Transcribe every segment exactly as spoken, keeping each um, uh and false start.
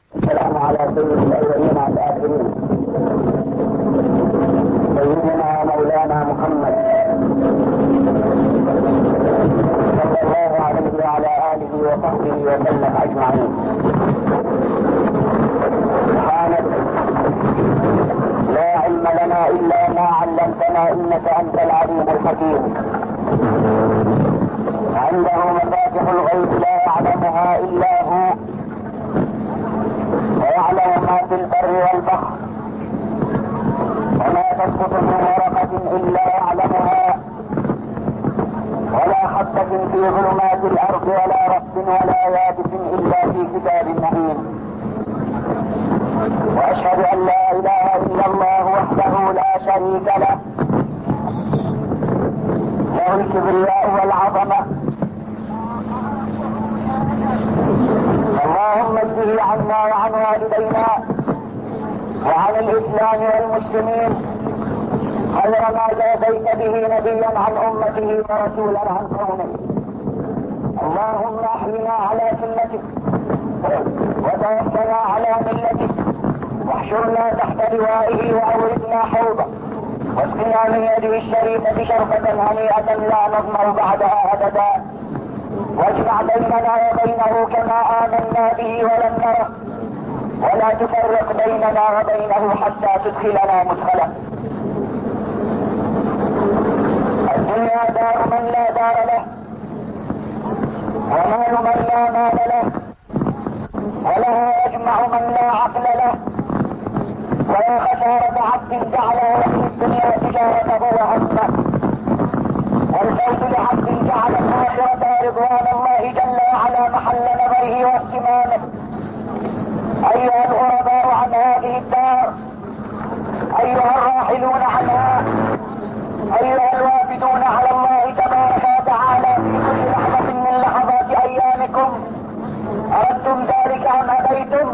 السلام على سيد الأولين والآخرين سيدنا مولانا محمد صلى الله عليه وعلى آله وصحبه وسلم أجمعين. سبحانك لا علم لنا إلا ما علمتنا إنك أنت العليم الحكيم. عنده مفاتح الغيب لا يعلمها إلا هو، ويعلم ما في البر والبحر، وما تسقط من ورقة إلا يعلمها، ولا حبة في ظلمات الأرض ولا رطب ولا يابس إلا في كتاب مبين. وأشهد أن لا إله إلا الله وحده لا شريك له، له الكبرياء والعظمة. اللهم اجزه عنا وعن والدينا وعن الإسلام والمسلمين خير ما جازيت به نبيا عن أمته ورسولا عن قومه. اللهم احينا على سنتك وتوفنا على ملتك، واحشرنا تحت لوائه واوردنا حوضه، واسقنا من يده الشريفة شربة هنيئة لا نظمأ بعدها أبدا، واجمع بيننا وبينه كما آمنا به ولم نره، ولا تفرق بيننا وبينه حتى تدخلنا مدخله. الدنيا دار من لا دار له، ومال من لا مال له، ولها يجمع من لا عقل له. ويا خسارة عبد جعله في الدنيا تجارته وهمه، والفوز لعبد جعل الآخرة رضوان الله جل وعلا محل نظره واهتمامه. أيها الغرباء عن هذه الدار، أيها الراحلون عنها، أيها الوافدون على الله تبارك وتعالى في كل لحظة من لحظات أيامكم، أردتم ذلك أم أبيتم؟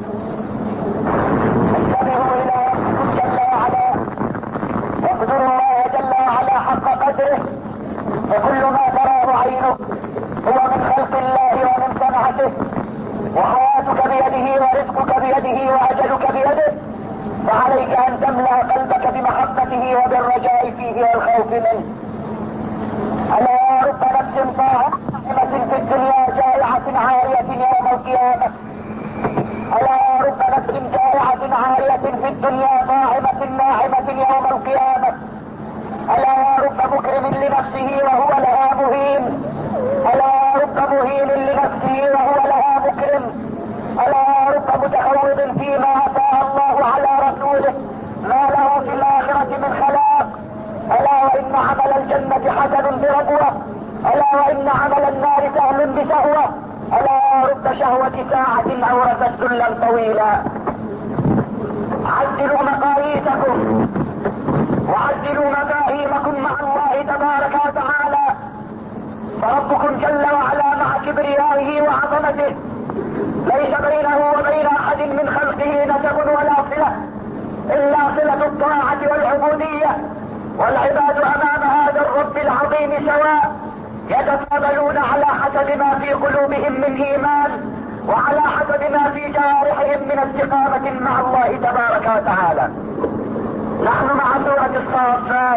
انتبهوا إلى ربكم جل وعلا، واقدروا الله جل وعلا حق قدره، فكل ما تراه عينك هو من خلق الله ومن صنعته، وحياتك بيده ورزقك بيده وأجلك بيده، فعليك أن تملأ قلبك بمحبته وبالرجاء فيه والخوف منه. ألا يا رب نفس طاعمة في الدنيا جائعة عارية يوم القيامة، ألا يا رب نفس جائعة عارية في الدنيا طاعمة ناعمة يوم القيامة، ألا يا رب مكرم لنفسه وهو لها مهين، ألا يا رب مهين لنفسه وهو لها مكرم، ألا يا رب متخوض فيما أتاه الله على رسوله ما له في الآخرة من خلاق، ألا وإن عمل الجنة حسن بربوة، ألا وإن عمل النار سهل بسهوة، ألا يا رب شهوة ساعة أورثت ذلا طويلا. عدلوا مقاييسكم وعدلوا مفاهيمكم مع الله تبارك وتعالى، فربكم جل وعلا مع كبريائه وعظمته ليس بينه وبين احد من خلقه نسب ولا صلة الا صلة الطاعة والعبودية، والعباد امام هذا الرب العظيم سواء، يتفاضلون على حسب ما في قلوبهم من ايمان، وعلى حسب ما في جوارحهم من استقامة مع الله تبارك وتعالى. نحن مع سورة الصافات،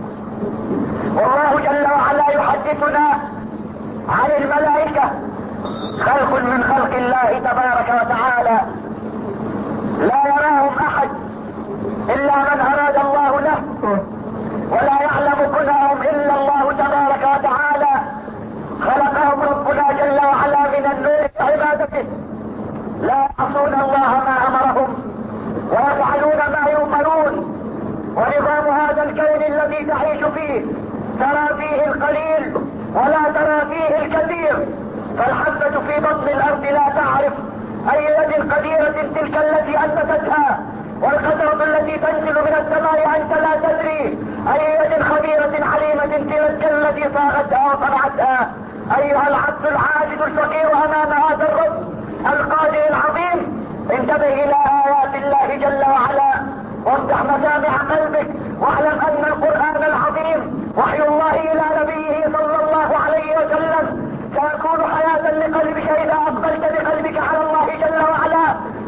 والله جل وعلا يحدثنا عن الملائكة، خلق من خلق الله تبارك وتعالى لا يراهم احد الا من اراد الله له، ولا يعلم كنهم الا الله تبارك وتعالى. خلقهم ربنا جل وعلا من النور بعبادته، لا يعصون الله ما امرهم ويفعلون ما يؤمرون. ونظام هذا الكون الذي تعيش فيه ترى فيه القليل ولا ترى فيه الكثير، فالحبة في بطن الارض لا تعرف اي يد قديرة تلك التي انبتتها، والقطرة التي تنزل من السماء انت لا تدري اي يد خبيرة عليمة تلك التي صاغتها وصنعتها. ايها العبد العاجز الفقير امام هذا الرب القادر العظيم، انتبه الى ايات الله جل وعلا، وافتح مسامع قلبك، واعلم ان القرآن العظيم وحي الله الى نبيه صلى الله عليه وسلم سيكون حياة لقلبك اذا اقبلت بقلبك على الله جل وعلا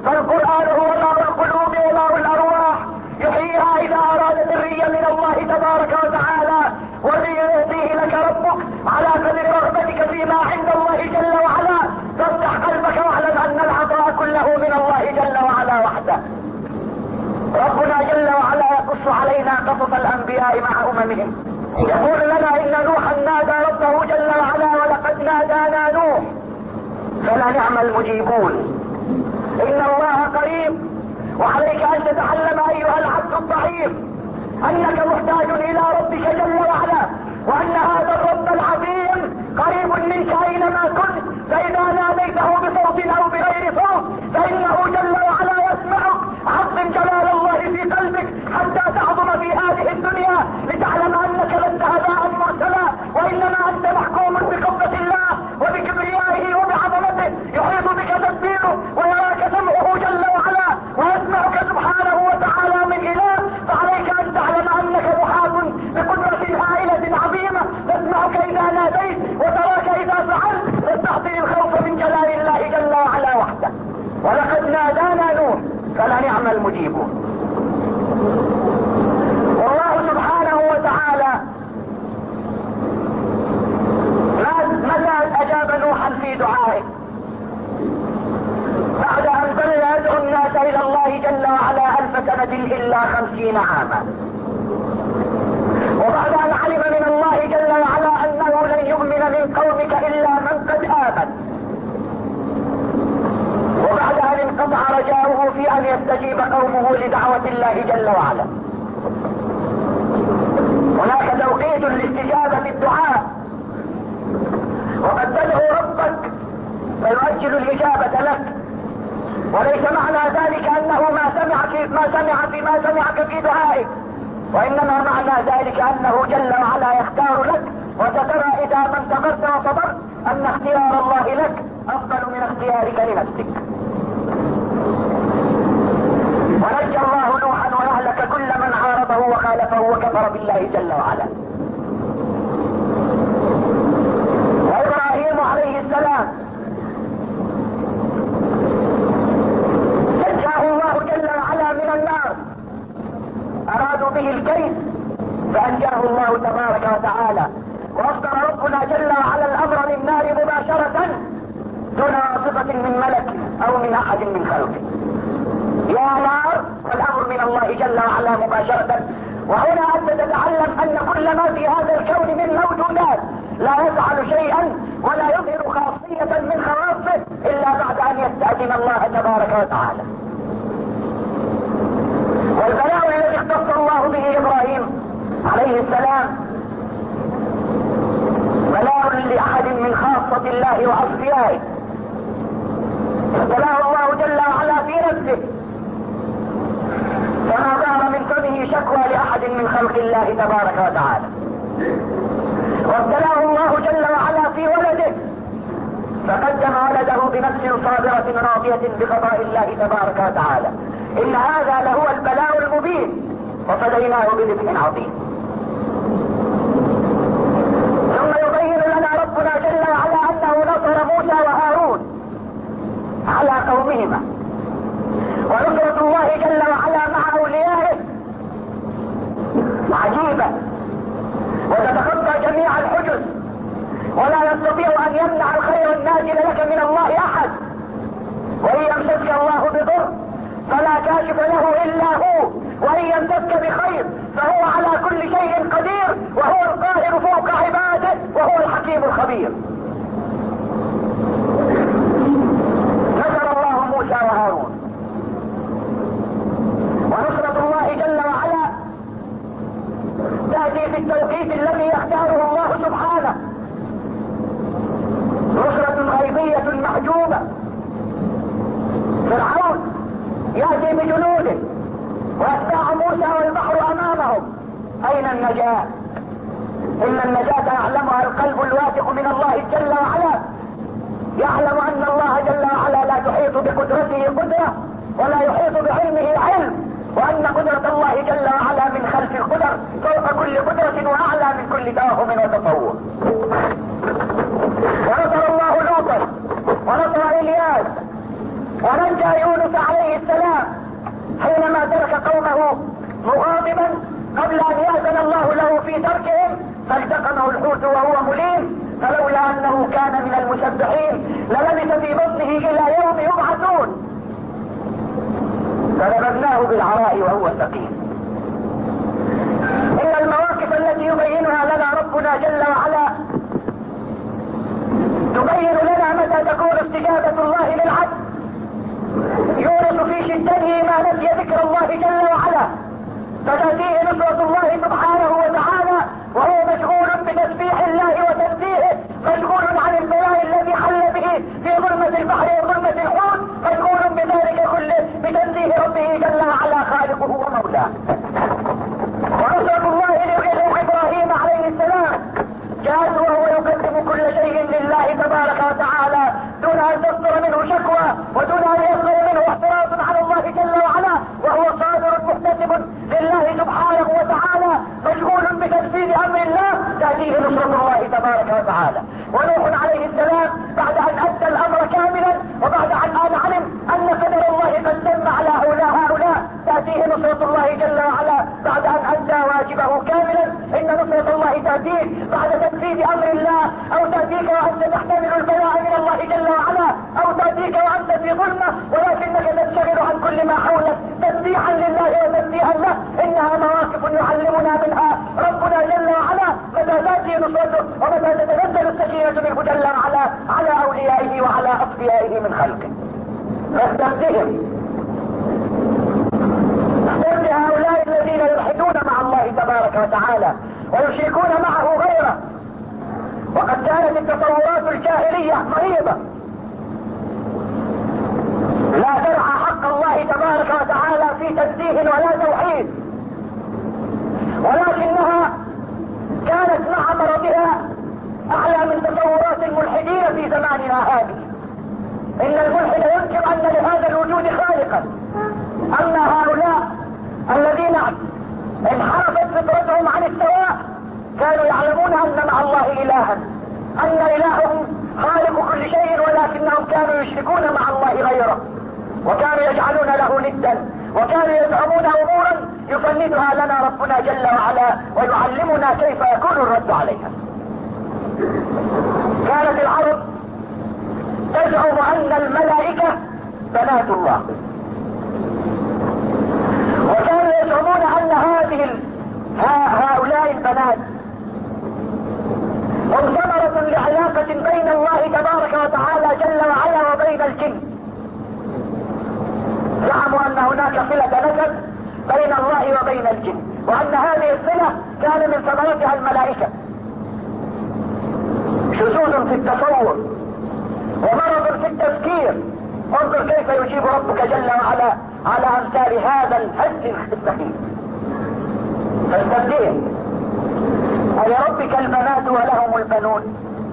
قصص الانبياء مع اممهم. يقول لنا ان نوحا نادى ربه جل وعلا ولقد نادانا نوح فلنعم المجيبون. ان الله قريب، وعليك ان تتعلم ايها العبد الضعيف انك محتاج الى ربك جل وعلا، وان هذا الرب العظيم قريب منك اينما كنت، فاذا ناديته بصوت او بغير صوت فانه جل وعلا يسمعك. عظم جلال الله في قلبك حتى تعظم في هذه الدنيا، لتعلم انك لست هباء مرسلا، وانما انت محكوم بقبضة الله وبكبريائه وبعظمته. يحيط بك تدبيره ويراك سمعه جل وعلا ويسمعك سبحانه وتعالى من اله، فعليك ان تعلم انك محاط بقدرة هائلة عظيمة تسمعك اذا ناديت وتراك اذا فعلت، تستحضر الخوف من جلال الله جل وعلا وحده. ولقد نادانا نوح فلنعم المجيبون. والله سبحانه وتعالى متى اجاب نوحا في دعائه؟ بعد ان ظل يدعو الناس الى الله جل وعلا الف سنة الا خمسين عاما، وبعد ان علم من الله جل وعلا انه لن يؤمن من قومك الا من قد امن، وبعد ان انقطع رجاؤه في ان يستجيب قومه لدعوة الله جل وعلا. هناك توقيت لاستجابة الدعاء، وقد تدعو ربك فيؤجل الاجابة لك، وليس معنى ذلك انه ما سمعك ما سمع فيما سمعك في دعائك، وانما معنى ذلك انه جل وعلا يختار لك، وسترى اذا ما انتظرت وصبرت ان اختيار الله لك افضل من اختيارك لنفسك. ونجى الله نوحا واهلك كل من عارضه وخالفه وكفر بالله جل وعلا. وابراهيم عليه السلام نجاه الله جل وعلا من النار، ارادوا به الكيد فانجاه الله تبارك وتعالى، واصدر ربنا جل وعلا الامر للنار مباشرة دون واسطة من ملك او من احد من خلقه. يا نار، والامر من الله جل وعلا مباشرة. وهنا انت تتعلم ان كل ما في هذا الكون من موجودات لا يفعل شيئا ولا يظهر خاصية من خواصه الا بعد ان يستأذن الله تبارك وتعالى. والبلاء الذي اختص الله به ابراهيم عليه السلام بلاء لاحد من خاصة الله واصفيائه، ابتلاه الله جل وعلا في نفسه فما ظهر من فمه شكوى لاحد من خلق الله تبارك وتعالى، وابتلاه الله جل وعلا في ولده فقدم ولده بنفس صابرة راضية بقضاء الله تبارك وتعالى. ان هذا لهو البلاء المبين، وفديناه بذبح عظيم. ثم يبين لنا ربنا جل وعلا انه نصر موسى وهارون على قومهما، ونصرة الله جل وعلا مع اوليائه عجيبة وتتخطى جميع الحجز، ولا يستطيع ان يمنع الخير النازل لك من الله احد. وان يمسسك الله بضر فلا كاشف له الا هو، وان يمسسك بخير فهو على كل شيء قدير، وهو القاهر فوق عباده، وهو الحكيم الخبير. نصر الله موسى وهارون. ونصرة الله جل وعلا تأتي في التوقيت الذي يختاره الله سبحانه، نصرة غيبية محجوبة. فرعون يأتي بجنوده ويتبع موسى والبحر امامهم، اين النجاة؟ ان النجاة يعلمها القلب الواثق من الله جل وعلا، يعلم ان الله جل وعلا لا تحيط بقدرته قدرة ولا يحيط بعلمه علم، وان قدرة الله جل وعلا من خلف القدر فوق كل قدرة واعلى من كل توهم وتصور. ونصر الله لوطا ونصر الياس ونجى يونس عليه السلام حينما ترك قومه مغاضبا قبل ان يأذن الله له في تركهم، فالتقمه الحوت وهو مليم، فلولا انه كان من المسبحين للبث في بطنه الى يوم يبعثون، فنبذناه بالعراء وهو سقيم. استجابة الله للعبد يورث في شدته ما نسي ذكر الله جل وعلا، فتأتيه نصرة الله سبحانه وتعالى وهو مشغول بتسبيح الله وتنزيهه، مشغول عن البلاء الذي حل به في ظلمة البحر وظلمة الحوت، مشغول بذلك كله بتنزيه ربه جل وعلا خالقه ومولاه. ونصرة الله لإبراهيم عليه السلام جاءت وهو يقدم كل شيء لله تبارك وتعالى دون ان تصدر منه شكوى ودون ان يصدر منه اعتراض على الله جل وعلا، وهو صادر محتسب لله سبحانه وتعالى مشغول بتنفيذ امر الله، تأتيه نصرة الله تبارك وتعالى. ونوح عليه السلام بعد ان ادى الامر كاملا وبعد ان علم ان قدر الله قد تم على هؤلاء هؤلاء تأتيه نصرة الله جل وعلا بعد ان ادى واجبه كاملا. ان نصرة الله تأتيك بعد تنفيذ امر الله، او تأتيك وانت تحتمل البلاء من الله جل وعلا، او تأتيك وانت في ظلمة ولكنك تنشغل عن كل ما حولك تسبيحا لله وتنزيها له. انها مواقف يعلمنا منها ربنا جل وعلا متى تأتي نصرته ومتى تتنزل السكينة منه جل وعلا على اوليائه وعلى اصفيائه من خلقه. فاستهزئهم استهزئ هؤلاء الذين يلحدون مع الله تبارك وتعالى ويشركون معه غيره. وقد كانت التصورات الجاهلية مريضة لا ترعى حق الله تبارك وتعالى في تنزيه ولا توحيد، ولكنها كانت مع مرضها اعلى من تصورات الملحدين في زماننا هذه. ان الملحد ينكر ان لهذا الوجود خالقا، اما هؤلاء الذين انحرفت فطرتهم عن السواء كانوا يعلمون ان مع الله الها، ان الههم خالق كل شيء، ولكنهم كانوا يشركون مع الله غيره، وكانوا يجعلون له ندا، وكانوا يزعمون امورا يفندها لنا ربنا جل وعلا ويعلمنا كيف يكون الرد عليها. كانت العرب تزعم ان الملائكة بنات الله، وكانوا يزعمون ان هذه ال... هؤلاء البنات هم ثمرة لعلاقة بين الله تبارك وتعالى جل وعلا وبين الجن. زعموا ان هناك صلة نسب بين الله وبين الجن، وان هذه الصلة كان من ثمرتها الملائكة. شذوذ في التصور ومرض في التفكير. انظر كيف يجيب ربك جل وعلا على امثال هذا الهز السخيف. فاستبدئهم ألربك البنات ولهم البنون.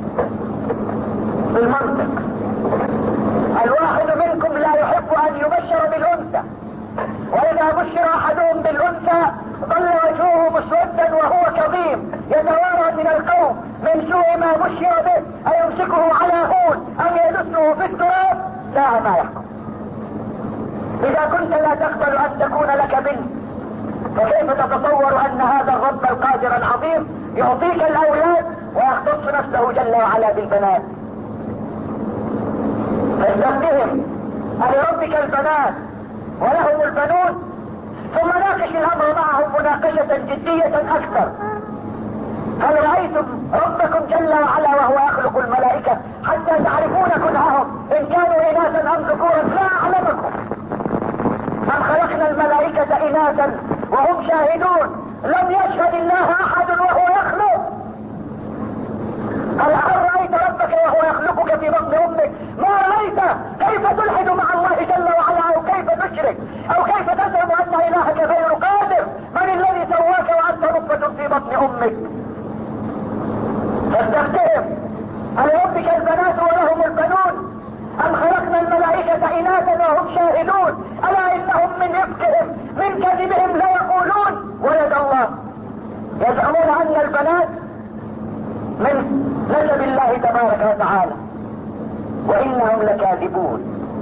بالمنطق الواحد منكم لا يحب ان يبشر بالانثى، واذا بشر احدهم بالانثى ظل وجهه مسودا وهو كظيم يتوارى من القوم من سوء ما بشر به، ايمسكه على هون ام يدسه في التراب، ساء ما يحكم. اذا كنت لا تقبل ان تكون لك بنت، فكيف تتصور ان هذا الرب القادر العظيم يعطيك الاولاد ويختص نفسه جل وعلا بالبنات؟ فاستفتهم ألربك البنات ولهم البنون، ثم ناقش الامر معهم مناقشة جدية اكثر. هل رأيتم ربكم جل وعلا وهو يخلق الملائكة حتى تعرفون كنههم ان كانوا اناثا ام ذكورا؟ لا اعلمكم. ام خلقنا الملائكة اناثا وهم شاهدون لم يشهد الله احد وهو يخلق. هل رأيت ربك وهو يخلقك في بطن امك؟ ما رأيت. كيف تلحد مع الله جل وعلا، او كيف تشرك، او كيف تزعم ان الهك غير قادر؟ من الذي سواك وانت نطفة في بطن امك؟ فاستفتهم ألربك البنات ولهم البنون ام خلقنا الملائكة اناثا وهم شاهدون الا انهم من افكهم من كذبهم ليقولون ولد الله. يزعمون ان البنات من نسب الله تبارك وتعالى وانهم لكاذبون.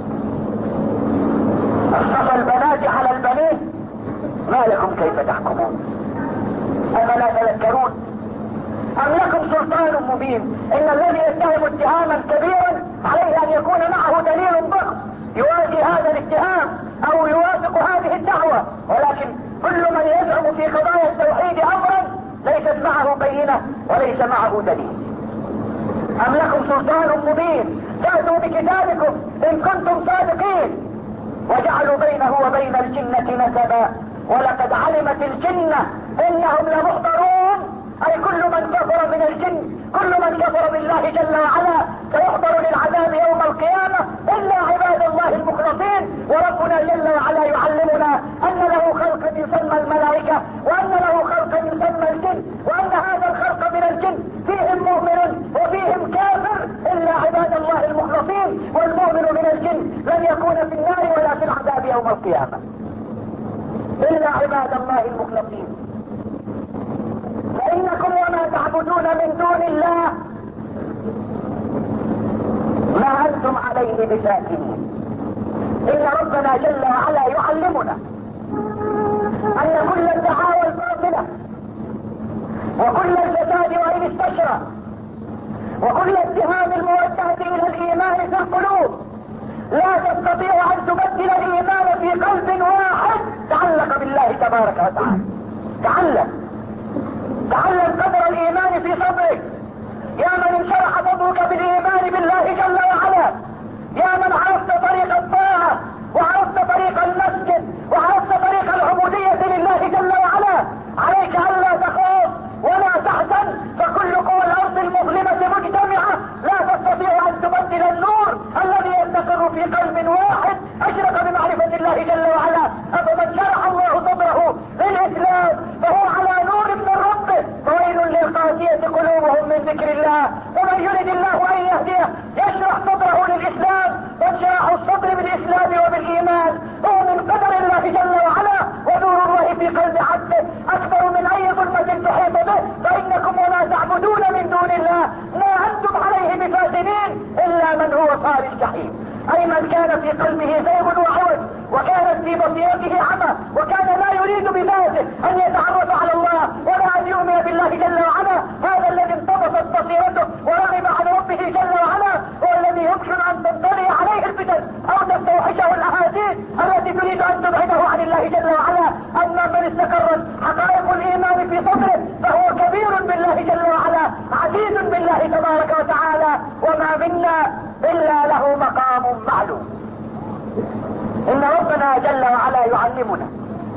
اصطفى البنات على البنين، ما لكم كيف تحكمون؟ افلا تذكرون؟ ام لكم سلطان مبين؟ ان الذي يتهم اتهاما كبيرا عليه ان يكون معه دليل ضخم يواجه هذا الاتهام او يوافق هذه الدعوة، ولكن كل من يزعم في قضايا التوحيد امرا ليست معه بينة وليس معه دليل. ام لكم سلطان مبين فاتوا بكتابكم ان كنتم صادقين. وجعلوا بينه وبين الجنة نسبا ولقد علمت الجنة انهم لمحضرون. اي كل من كفر من الجن، كل من كفر بالله جل وعلا سيحضر للعذاب يوم القيامة الا عباد الله المخلصين. وربنا جل وعلا يعلمنا ان له خلقا يسمى الملائكة، وان له خلقا يسمى الجن، وان هذا الخلق من الجن فيهم مؤمن وفيهم كافر الا عباد الله المخلصين. والمؤمن من الجن لن يكون في النار ولا في العذاب يوم القيامة الا عباد الله المخلصين. فإنكم وما تعبدون من دون الله ما أنتم عليه بفاتنين. إن ربنا جل وعلا يعلمنا أن كل الدعاوى الباطلة وكل الفساد وإن استشرى وكل اتهام الموجهة إلى الإيمان في القلوب لا تستطيع أن تبدل الإيمان في قلب واحد تعلق بالله تبارك وتعالى. تعلق تعلم قدر الايمان في صدرك يا من انشرح صدرك بالايمان بالله جل وعلا، يا من عرفت طريق الطاعة وعرفت طريق المسجد وعرفت طريق العبودية لله جل وعلا. عليك الا تخاف ولا تحزن، فكل قوى الارض المظلمة مجتمعة لا تستطيع ان تبدل النور الذي يستقر في قلب واحد اشرق بمعرفة الله جل وعلا. افمن شرح الله صدره للاسلام فهو على نور من ربه، فويل للقاسية قلوبهم من ذكر الله. ومن يرد الله ان يهديه يشرح صدره للاسلام، وانشراح الصدر بالاسلام وبالايمان هو من قدر الله جل وعلا ونور الله في قلب عبده اكبر من اي ظلمة تحيط به. فانكم وما تعبدون من دون الله ما انتم عليه بفاتنين الا من هو صال الجحيم. اي من كان في قلبه زيغ وعوج وكانت في بصيرته عمى وكان لا يريد بذاته ان يتعرف على الله ولا ان يؤمن بالله جل وعلا، هذا الذي انطبقت بصيرته ورغب عن ربه جل وعلا هو الذي يمكن ان تنطلي عليه الفتن او تستوحشه الاحاديث التي تريد ان تبعده عن الله جل وعلا. اما من استقرت حقائق الايمان في صدره فهو كبير بالله جل وعلا عزيز بالله تبارك وتعالى، وما منا الا له مقام معلوم. ان ربنا جل وعلا يعلمنا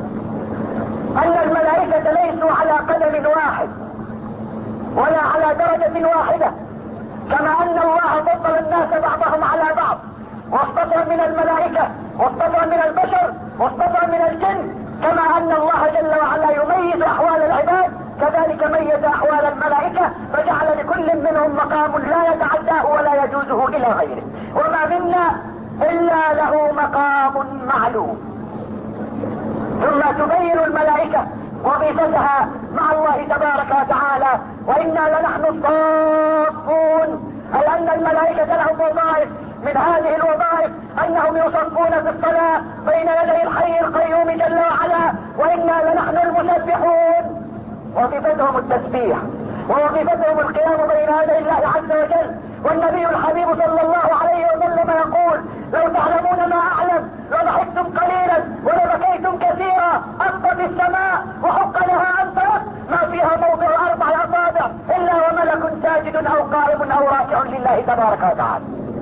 ان الملائكة ليسوا على قدم واحد ولا على درجة واحدة، كما ان الله فضل الناس بعضهم على بعض واصطفى من الملائكة واصطفى من البشر واصطفى من الجن. كما ان الله جل وعلا يميز احوال العباد كذلك ميز احوال الملائكة فجعل لكل منهم مقام لا يتعداه ولا يجوزه الى غيره. وما منا الا له مقام معلوم. ثم تبين الملائكة وظيفتها مع الله تبارك وتعالى وانا لنحن الصافون، اي ان الملائكة لهم وظائف. من هذه الوظائف انهم يصفون في الصلاة بين يدي الحي القيوم جل وعلا، وانا لنحن المسبحون. وظيفتهم التسبيح ووظيفتهم القيام بين يدي الله عز وجل. والنبي الحبيب صلى الله عليه وسلم يقول لو تعلمون ما اعلم لضحكتم قليلا ولبكيتم كثيرا. انطت السماء وحق لها ان ترد ما فيها موضع اربع اصابع الا وملك ساجد او قائم او راكع لله تبارك وتعالى.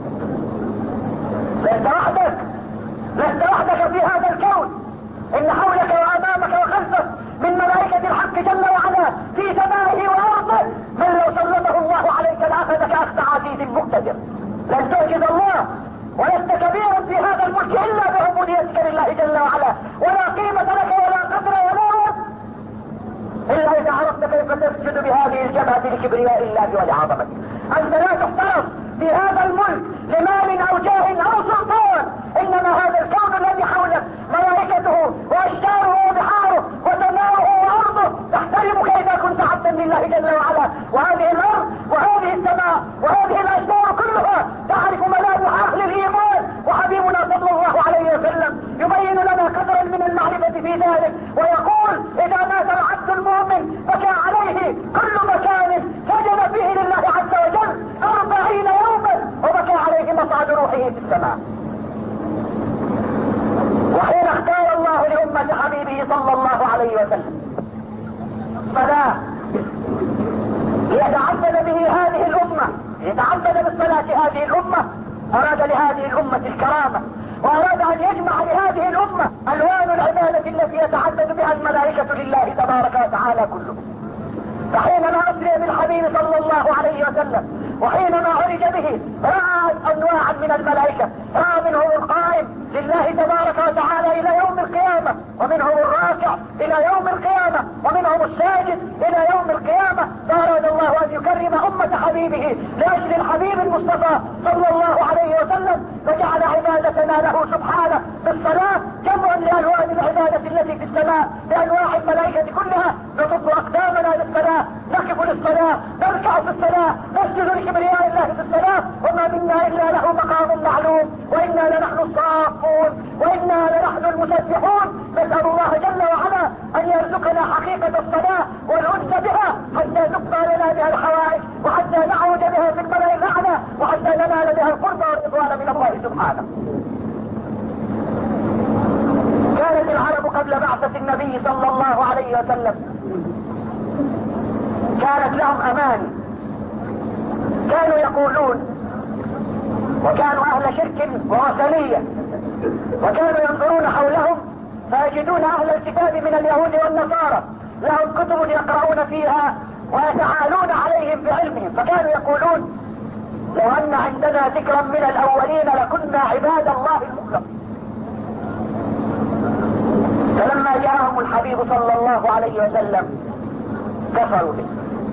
لست وحدك لست وحدك في هذا الكون، ان حولك وامامك وخلفك من ملائكة الحق جل وعلا في سمائه وارضه من لو سلطه الله عليك لاخذك اخذ عزيز مقتدر. لن تعجز الله ولست كبيرا في هذا الملك الا بعبوديتك لله جل وعلا، ولا قيمة لك ولا قدر ولا وزن الا اذا عرفت كيف تسجد بهذه الجبهة لكبرياء الله ولعظمته. انت لا تحترم في هذا الملك لمال او جاه او سلطان، انما هذا الكون الذي حولك ملائكته واشجاره وبحاره وسماؤه وارضه تحترمك اذا كنت عبدا لله جل وعلا. وهذه الارض وهذه السماء وهذه الاشجار كلها تعرف ملامح اهل الايمان، وحبيبنا صلى الله عليه وسلم يبين لنا قدرا من المعرفة في ذلك ويقول اذا مات العبد المؤمن بكى عليه كل مكان سجد فيه لله عز وجل أربعين يوما وبكى عليه مصعد روحه في السماء. وحين اختار الله لأمة حبيبه صلى الله عليه وسلم فلا ليتعبد به هذه الأمة، يتعبد بالصلاة هذه الأمة القيامة الوان العبادة التي يتعبد بها الملائكة لله تبارك وتعالى كله. فحينما اسري بالحبيب صلى الله عليه وسلم وحينما عرج به راى انواعا من الملائكة، راى منهم القائم لله تبارك وتعالى الى يوم القيامة، ومنهم الراكع الى يوم القيامة، ومنهم الساجد الى يوم القيامة. فاراد الله ان يكرم امة حبيبه لاجل الحبيب المصطفى صلى الله عليه وسلم، فجعل عبادتنا له سبحانه بالصلاة جمع لالوان العبادة التي في السماء بانواع الملائكة كلها. نطب اقدامنا للصلاة، نقف للصلاة، نركع في الصلاة، نسجد لكبرياء الله في الصلاة، وما منا الا له مقام معلوم، وانا لنحن الصافون، وانا لنحن المسبحون. نسأل الله جل وعلا ان يرزقنا حقيقة الصلاة والانس بها حتى تقضى لنا بها الحوائج، وحتى نعود بها في الملأ الاعلى، وحتى ننال بها القرب والرضوان من الله سبحانه. كانت العرب قبل بعثة النبي صلى الله عليه وسلم كانت لهم امان، كانوا يقولون، وكانوا اهل شرك ووثنية، وكانوا ينظرون حولهم فيجدون اهل الكتاب من اليهود والنصارى لهم كتب يقرؤون فيها ويتعالون عليهم بعلمهم، فكانوا يقولون لو ان عندنا ذكرا من الاولين لكنا عباد الله المخلصين. فلما جاءهم الحبيب صلى الله عليه وسلم كفروا به،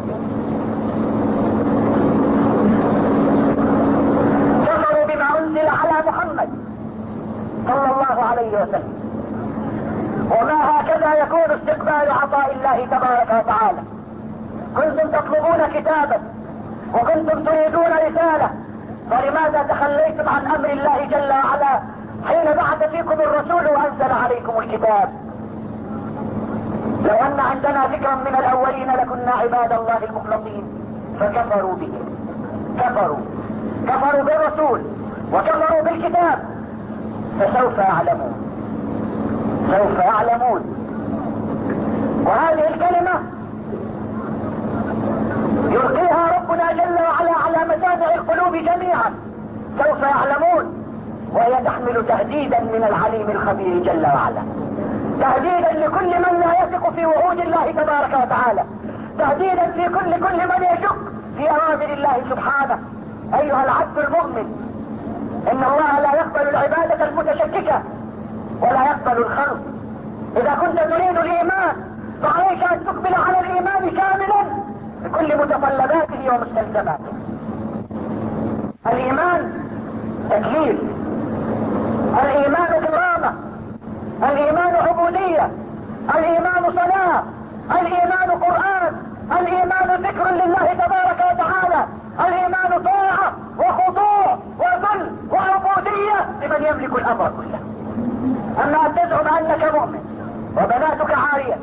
كفروا بما انزل على محمد صلى الله عليه وسلم. وما هكذا يكون استقبال عطاء الله تبارك وتعالى. كنتم تطلبون كتابا وكنتم تريدون رسالة، فلماذا تخليتم عن امر الله جل وعلا حين بعث فيكم الرسول وانزل عليكم الكتاب؟ لو ان عندنا ذكرا من الاولين لكنا عباد الله المخلصين. فكفروا به، كفروا كفروا بالرسول وكفروا بالكتاب، فسوف يعلمون، سوف يعلمون. وهذه الكلمة يلقيها ربنا جل وعلا على مسامع القلوب جميعا، سوف يعلمون، وهي تحمل تهديدا من العليم الخبير جل وعلا، تهديدا لكل من لا يثق في وعود الله تبارك وتعالى، تهديدا في كل كل من يشك في اوامر الله سبحانه. ايها العبد المؤمن، ان الله لا يقبل العبادة المتشككة ولا يقبل الخلق. اذا كنت تريد الايمان فعليك ان تقبل على الايمان كاملا بكل متطلباته ومستلزماته. الايمان تكليف، الايمان كرامة، الايمان عبودية، الايمان صلاة، الايمان قرآن، الايمان ذكر لله تبارك وتعالى، الايمان طاعة وخضوع وذل وعبودية لمن يملك الامر كله. اما ان تزعم انك مؤمن وبناتك عارية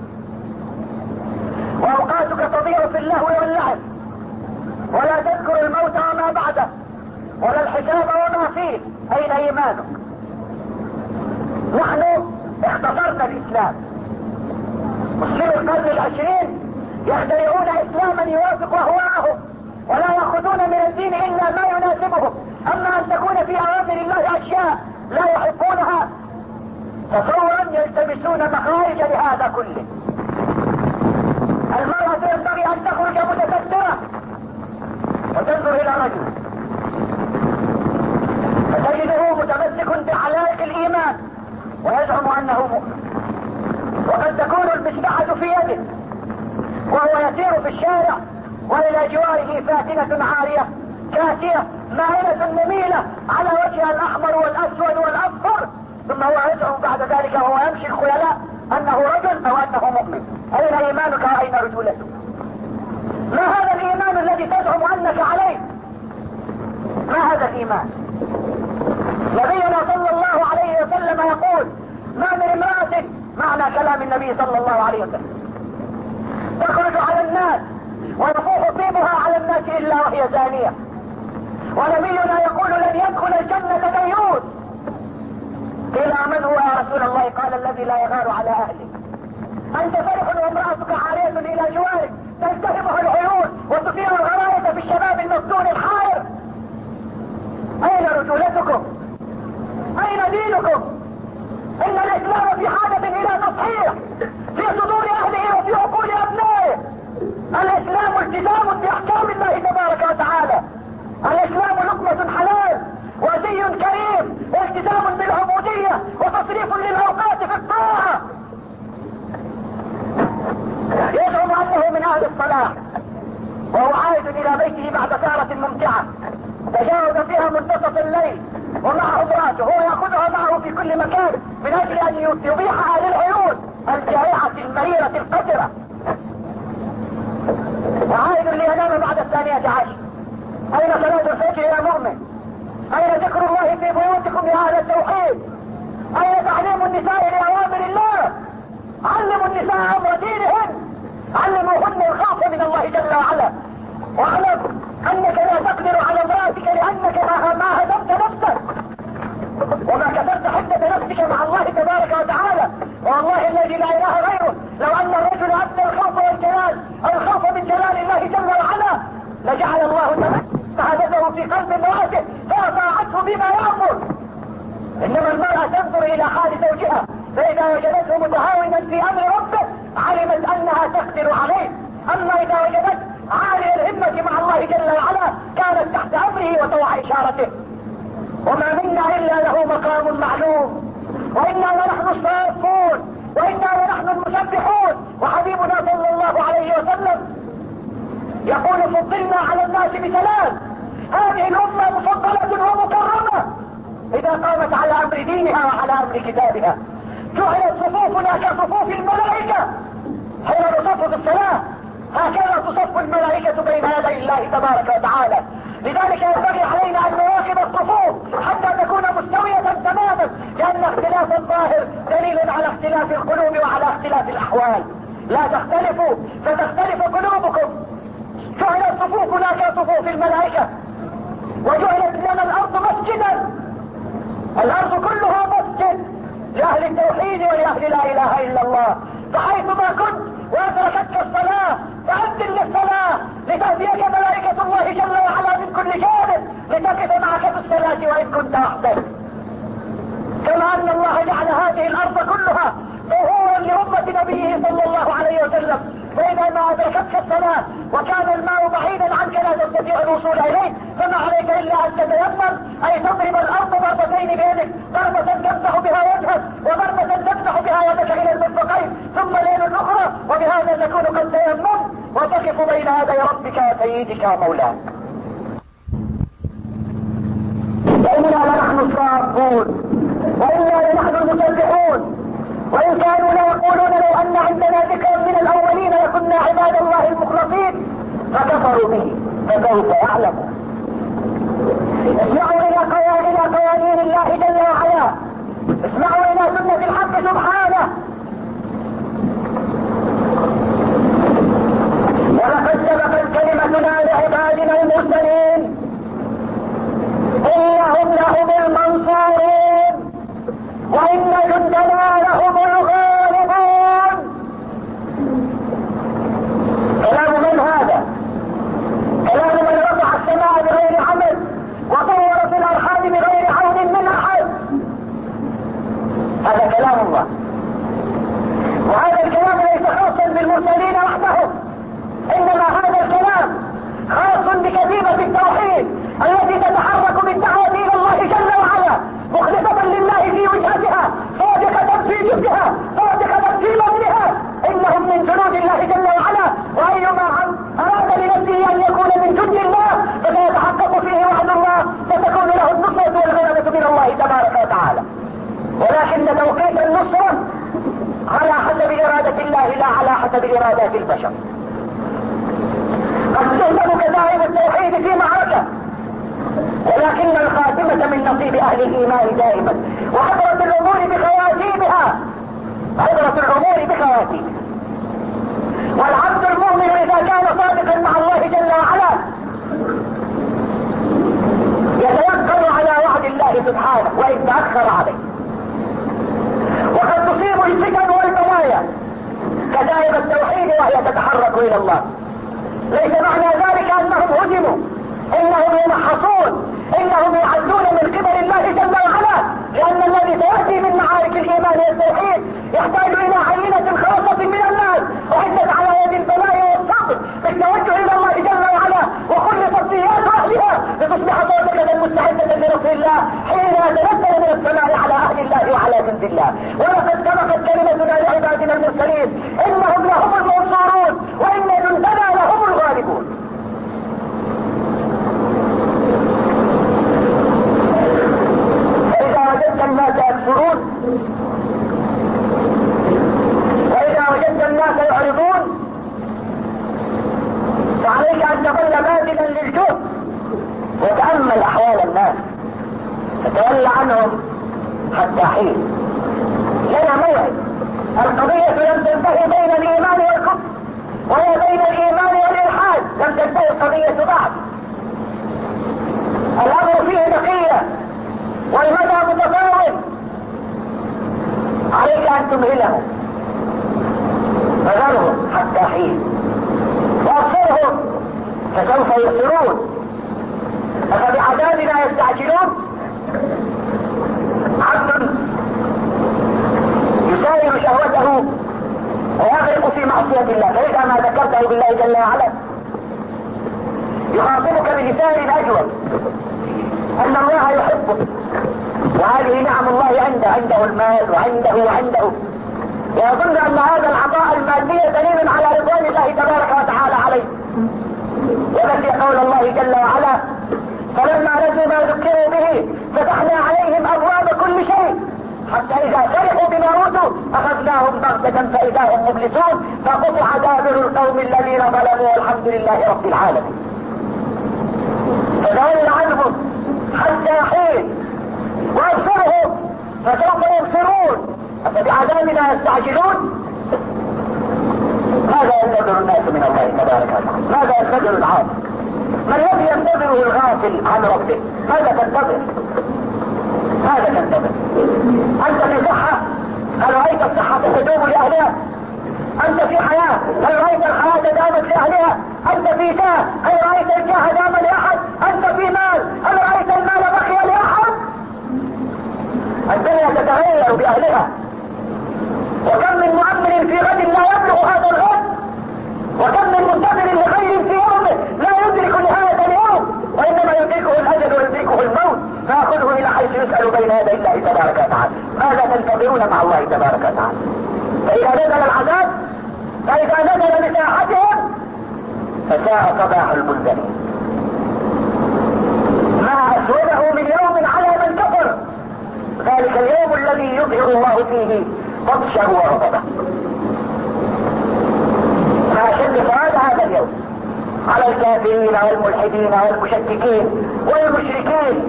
واوقاتك تضيع في اللهو واللعب، ولا تذكر الموت وما بعده ولا الحساب وما فيه، اين ايمانك؟ نحن اختصرنا الاسلام. مسلمي القرن العشرين يخترعون اسلاما يوافق اهواءهم ولا ياخذون من الدين الا ما يناسبهم. اما ان تكون في اوامر الله اشياء لا يحبونها ففورا يلتمسون مخارج لهذا كله. المرأة ينبغي ان تخرج متسترة وتنظر الى رجل فتجده متمسك بعلاقة الايمان ويزعم انه مؤمن، وقد تكون المسبحة في يده وهو يسير في الشارع والى جواره فاتنة عارية كاسية مائلة مميلة على وجهها الاحمر والاسود والاصفر، ثم هو يزعم بعد ذلك وهو يمشي الخيلاء انه رجل او انه مؤمن. اين ايمانك واين رجولتك؟ ما هذا الايمان الذي تزعم انك عليه؟ ما هذا الايمان؟ نبينا صلى الله عليه وسلم يقول ما من امرأة، معنى كلام النبي صلى الله عليه وسلم، تخرج على الناس ويفوح طيبها على الناس الا وهي زانية. ونبينا يقول لن يدخل الجنة ديوث. قيل من هو يا رسول الله؟ قال الذي لا يغار على اهله. انت فرح وامرأتك عارية الى جوارك تلتهمها العيون وتثير الغراية في الشباب المفتون الحائر. اين رجولتكم؟ اين دينكم؟ ان الاسلام يبيحها للعيون الجائعة المريرة القذرة. وعائد لينام بعد الثانية عشر. اين صلاة الفجر يا مؤمن؟ اين ذكر الله في بيوتكم لهذا التوحيد؟ اين تعليم النساء لأوامر الله؟ علموا النساء امر دينهن، علموهن الخوف من الله جل وعلا. واعلم انك لا تقدر على امرأتك لانك ما هدمت نفسك وما كسرت حدة نفسك مع الله تبارك وتعالى. والله الذي لا اله غيره لو ان الرجل ادى الخوف والجلال الخوف من جلال الله جل وعلا لجعل الله سعادته في قلب امرأته فاطاعته بما يأمر. انما المرأة تنظر الى حال زوجها، فاذا وجدته متهاونا في امر ربه علمت انها تقدر عليه. اما اذا وجدت عالي الهمة مع الله جل وعلا كانت تحت امره وطوع اشارته. وما منا الا له مقام معلوم، وانا ونحن الصافون، وانا ونحن المسبحون. وحبيبنا صلى الله عليه وسلم يقول فضلنا على الناس بثلاث، هذه الامة مفضلة ومكرمة اذا قامت على امر دينها وعلى امر كتابها. جعلت صفوفنا كصفوف الملائكة حين نصف في الصلاة، هكذا تصف الملائكة بين يدي الله تبارك وتعالى. لذلك ينبغي علينا ان نراقب الصفوف حتى تكون مستوية تماما، لان اختلاف الظاهر دليل على اختلاف القلوب وعلى اختلاف الاحوال. لا تختلفوا فتختلف قلوبكم. جعلت صفوفنا كصفوف الملائكة، وجعلت لنا الارض مسجدا. الارض كلها مسجد لاهل التوحيد ولاهل لا اله الا الله. فحيثما كنت وادركتك الصلاة فأذن للصلاة لتهديك ملائكة الله جل وعلا من كل جانب لتقف معك في الصلاة وإن كنت وحدك. كما أن الله جعل هذه الأرض كلها ظهورا لأمة نبيه صلى الله عليه وسلم. فإذا ما أدركتك الصلاة وكان الماء بعيدا عنك لا تستطيع الوصول إليه فما عليك إلا أن تتيمم، أي تضرب الأرض ضربتين بيدك، ضربة تمسح بها وجهك وضربة تمسح بها يدك إلى المرفقين ثم اليد الأخرى، وبهذا نكون قد تيممت وتقف بين يدي ربك وسيدك ومولاك. وإنا لنحن الصافون وإنا لنحن المسبحون. وإن كانوا ليقولون لو أن عندنا ذكرا من الأولين لكنا عباد الله المخلصين فكفروا به فسوف يعلمون. اسمعوا إلى إلى قوانين الله جل وعلا، اسمعوا إلى سنة الحق سبحانه. ولقد سبقت كلمتنا لعبادنا المرسلين إنهم لهم المنصورون وإن جندنا لهم الغالبون. كلام من هذا؟ كلام من رفع السماء بغير عمل وطور في الأرحام بغير عون من أحد. هذا كلام الله، وهذا الكلام ليس خاصا بالمرسلين وحدهم، إنما هذا الكلام خاص بكتيبة التوحيد التي تتحرك بالدعوة إلى الله جل وعلا مخلصة لله في وجهتها، صادقة في جهدها، صادقة في بذلها. إنهم من جنود الله جل وعلا، وأيما أراد لنفسه أن يكون من جند الله فسيتحقق فيه وعد الله فتكون له النصرة والغلبة من الله تبارك وتعالى. ولكن توقيت النصرة على حسب إرادة الله لا على حسب إرادات البشر. قد تهزم كتائب التوحيد في معركة، ولكن الخاتمة من نصيب اهل الايمان دائما. وعبرة الامور بخواتيمها، عبرة الامور بخواتيمها. والعبد المؤمن اذا كان صادقا مع الله جل وعلا يتوكل على وعد الله سبحانه وان تأخر عليه. وقد تصيب الفتن والبلايا كتائب التوحيد وهي تتحرك الى الله. ليس معنى ذلك انهم هزموا، انهم يمحصون، انهم يعدون من قبل الله جل وعلا، لان الذي سياتي من معارك الايمان والتوحيد يحتاج الى عينة خاصة من الناس وعدت على يد البلاء والصبر بالتوجه الى الله جل وعلا وخلصت نيات اهلها لتصبح صادقة مستعدة لنصر الله حين يتنزل من السماء على اهل الله وعلى جند الله. ولقد سبقت كلمتنا لعبادنا المرسلين انهم لهم المنصورون وان جندنا لنا موعد. القضية لم تنتهي بين الإيمان والكفر ولا بين الإيمان والإلحاد، لم تنتهي القضية بعد. الأمر فيه بقية والمدى متفاوت. عليك أن تمهلهم فذرهم حتى حين وأبصرهم فسوف يبصرون. أفبعذابنا يستعجلون؟ عبد يساير شهوته ويغرق في معصية الله، فإذا ما ذكرته بالله جل وعلا يخاطبك بلسان أجود أن الله يحبك، وهذه نعم الله عنده، عنده المال وعنده وعنده، ويظن أن هذا العطاء المادي دليل على رضوان الله تبارك وتعالى عليه. ونسي قول الله جل وعلا: فلما نسوا ما ذكروا به فتحنا عليهم أبواب كل شيء حتى إذا فرحوا بما أوتوا أخذناهم بغتة فإذا هم مبلسون فقطع دابر القوم الذين ظلموا والحمد لله رب العالمين. فتول عنهم حتى حين وأبصرهم فسوف يبصرون. أفبعذابنا يستعجلون؟ ماذا ينتظر الناس من الله تبارك وتعالى؟ ماذا ينتظر العاصي؟ ما الذي ينتظره الغافل عن ربه؟ ماذا تنتظر؟ ماذا تنتظر؟ أنت في صحة؟ هل رأيت الصحة تدوم لأهلها؟ أنت في حياة؟ هل رأيت الحياة دامت لأهلها؟ أنت في جاه؟ هل رأيت الجاه دام لأحد؟ أنت في مال؟ هل رأيت المال بقي لأحد؟ الدنيا تتغير بأهلها. وكم من مؤمن في غد لا يبلغ هذا الغد، وكم من منتظر لخير في يومه لا يدرك نهاية اليوم، وإنما يدركه الأجل ويدركه الموت فيأخذه إلى حيث يسأل بين يدي الله تبارك وتعالى. ماذا تنتظرون مع الله تبارك وتعالى؟ فإذا نزل العذاب، فإذا نزل بساحتهم فساء صباح المنذرين. ما أسوده من يوم على من كفر، ذلك اليوم الذي يظهر الله فيه بطشه وغضبه. ما أشد فراد هذا اليوم على الكافرين والملحدين والمشككين والمشركين.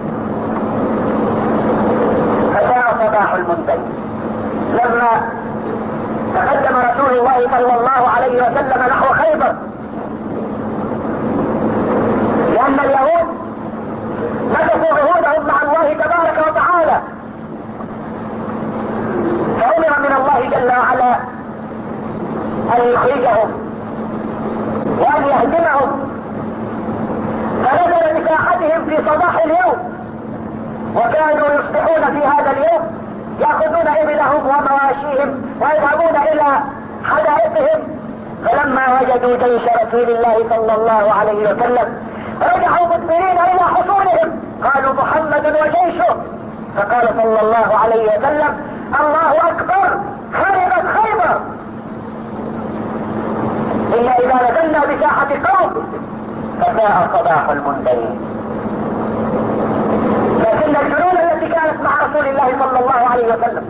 فساء صباح المنذرين. لما تقدم رسول الله صلى الله عليه وسلم نحو خيبر، لأن اليهود نكثوا عهودهم مع الله تبارك وتعالى، فأمر من الله جل وعلا أن يخرجهم وأن يهدمهم، فنزل بساحتهم في صباح اليوم، وكانوا يصبحون في هذا اليوم يأخذون إبلهم ومواشيهم ويذهبون إلى حدائقهم. فلما وجدوا جيش رسول الله صلى الله عليه وسلم رجعوا مدبرين إلى حصونهم، قالوا: محمد وجيشه. فقال صلى الله عليه وسلم: الله أكبر، خربت خيبر، إلا إذا نزلنا بساحة قوم فساء صباح المنذرين. لكن الجنود التي كانت مع رسول الله صلى الله عليه وسلم،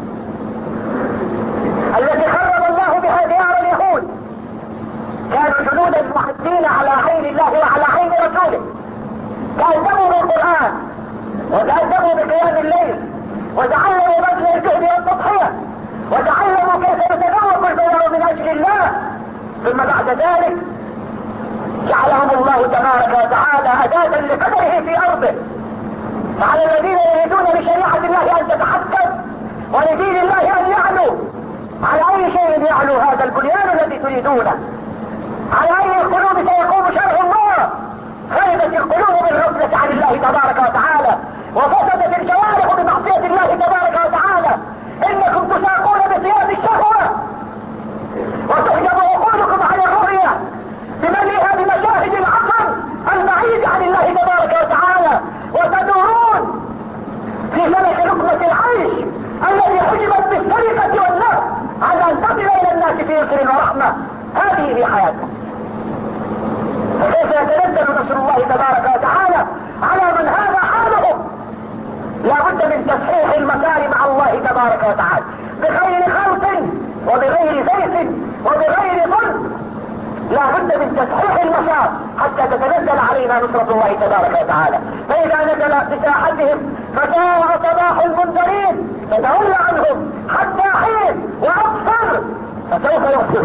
التي خرب الله بها ديار اليهود، كانوا جنودا معدين على عين الله وعلى عين رسوله، تأدبوا بالقرآن وتأدبوا بقيام الليل وتعلموا بذل الجهد والتضحية وتعلموا كيف يتذوق البلاء من أجل الله. ثم بعد ذلك جعلهم الله تبارك وتعالى أداة لقدره في أرضه. فعلى الذين يريدون بشريعة الله أن تتحكم ولدين الله أن يعلوا، على أي شيء يعلو هذا البنيان الذي تريدونه؟ على أي القلوب سيقوم شرع الله؟ خربت القلوب بالغفلة عن الله تبارك وتعالى، وفسدت الجوارح بمعصية الله تبارك وتعالى. إنكم تساقون بثياب الشهوة وتحجب عقولكم عن الرؤية بملئها بمشاهد العقل البعيد عن الله تبارك وتعالى، وتدورون في سلك لقمة العيش الذي حجبت بالسرقة والنهب على أن تصل إلى الناس في يسر ورحمة. هذه هي حياتنا. فكيف يتنزل نصر الله تبارك وتعالى على من هذا حالهم؟ لا بد من تصحيح المسار مع الله تبارك وتعالى بغير خلط وبغير زيت وبغير ظلم. لا بد من تصحيح المسار حتى تتنزل علينا نصرة الله تبارك وتعالى. فإذا نزل بساحتهم فساء صباح المنذرين، فتولى عنهم حتى حين وأبصر فسوف يبصر.